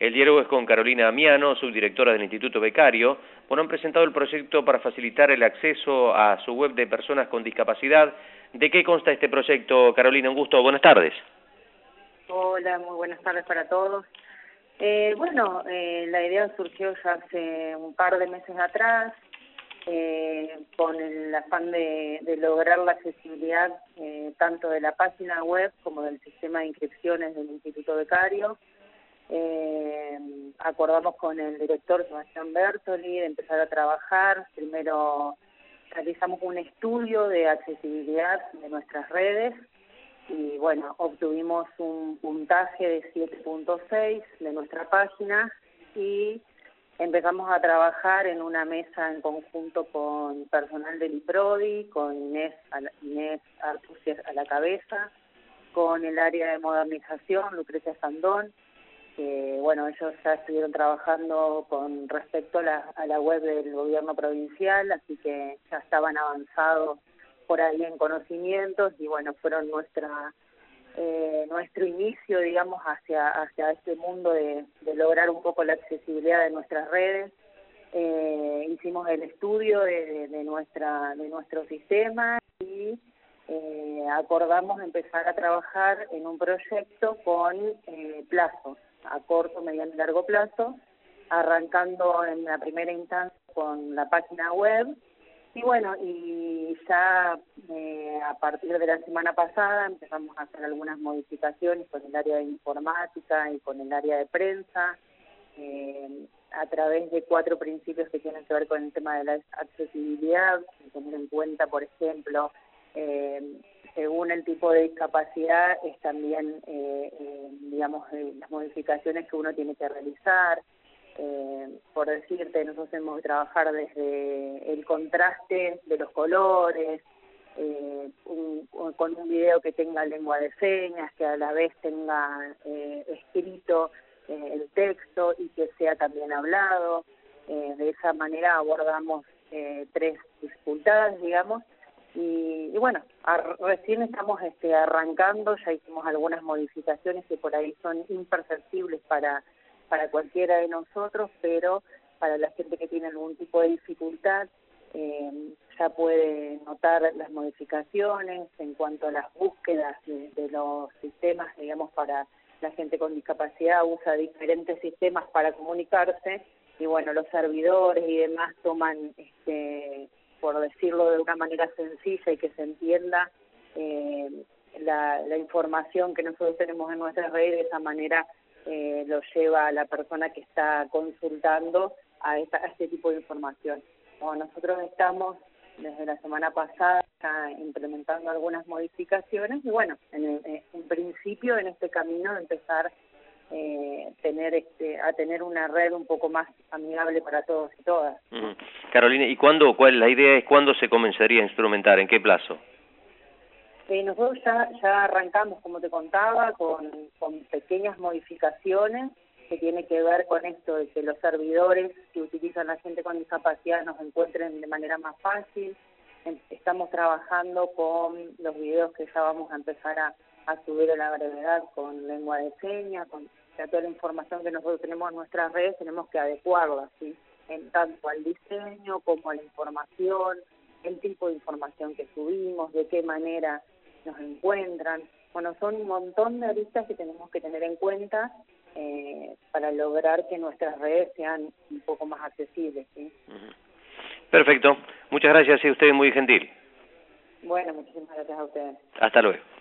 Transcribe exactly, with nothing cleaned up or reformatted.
El diálogo es con Carolina Amiano, subdirectora del Instituto Becario. Bueno, han presentado el proyecto para facilitar el acceso a su web de personas con discapacidad. ¿De qué consta este proyecto, Carolina? Un gusto, buenas tardes. Hola, muy buenas tardes para todos. Eh, bueno, eh, la idea surgió ya hace un par de meses atrás, eh, con el afán de, de lograr la accesibilidad eh, tanto de la página web como del sistema de inscripciones del Instituto Becario. Eh, acordamos con el director Sebastián Bertoli de empezar a trabajar. Primero realizamos un estudio de accesibilidad de nuestras redes y bueno, obtuvimos un puntaje de siete punto seis de nuestra página y empezamos a trabajar en una mesa en conjunto con personal del IPRODI, con Inés, Inés Artusias a la cabeza, con el área de modernización, Lucrecia Sandón, que bueno, ellos ya estuvieron trabajando con respecto a la, a la web del gobierno provincial, así que ya estaban avanzados por ahí en conocimientos y bueno, fueron nuestra eh, nuestro inicio, digamos, hacia hacia este mundo de, de lograr un poco la accesibilidad de nuestras redes. Eh, hicimos el estudio de, de, de nuestra de nuestro sistema y eh, acordamos empezar a trabajar en un proyecto con eh, plazos a corto, mediano y largo plazo, arrancando en la primera instancia con la página web. Y bueno, y ya eh, a partir de la semana pasada empezamos a hacer algunas modificaciones con el área de informática y con el área de prensa, eh, a través de cuatro principios que tienen que ver con el tema de la accesibilidad, tener en cuenta, por ejemplo, eh, según el tipo de discapacidad, es también, eh, eh, digamos, eh, las modificaciones que uno tiene que realizar. Eh, por decirte, nosotros hemos de trabajar desde el contraste de los colores, eh, un, con un video que tenga lengua de señas, que a la vez tenga eh, escrito eh, el texto y que sea también hablado. Eh, de esa manera abordamos eh, tres dificultades, digamos, y, y bueno, a, recién estamos este, arrancando, ya hicimos algunas modificaciones que por ahí son imperceptibles para para cualquiera de nosotros, pero para la gente que tiene algún tipo de dificultad eh, ya puede notar las modificaciones en cuanto a las búsquedas de, de los sistemas, digamos, para la gente con discapacidad, usa diferentes sistemas para comunicarse y bueno, los servidores y demás toman, este, por decirlo de una manera sencilla y que se entienda, eh, la, la información que nosotros tenemos en nuestras redes, de esa manera Eh, lo lleva a la persona que está consultando a, esta, a este tipo de información. Bueno, nosotros estamos desde la semana pasada ya implementando algunas modificaciones y bueno, en, el, en principio en este camino de empezar eh, tener este, a tener una red un poco más amigable para todos y todas. Mm. Carolina, ¿y cuándo, cuál, la idea es cuándo se comenzaría a instrumentar, en qué plazo? Eh, nosotros ya, ya arrancamos, como te contaba, con, con pequeñas modificaciones que tiene que ver con esto de que los servidores que utilizan la gente con discapacidad nos encuentren de manera más fácil. Estamos trabajando con los videos que ya vamos a empezar a, a subir a la brevedad con lengua de señas, con ya toda la información que nosotros tenemos en nuestras redes, tenemos que adecuarla, ¿sí? En tanto al diseño como a la información, el tipo de información que subimos, de qué manera nos encuentran. Bueno, son un montón de aristas que tenemos que tener en cuenta eh, para lograr que nuestras redes sean un poco más accesibles, ¿sí? Perfecto. Muchas gracias, y usted muy gentil. Bueno, muchísimas gracias a ustedes. Hasta luego.